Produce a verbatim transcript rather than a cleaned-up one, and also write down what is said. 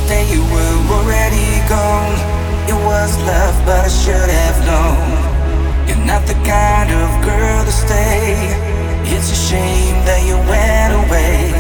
that you were already gone. It was love, but I should have known. You're not the kind of girl to stay. It's a shame that you went away.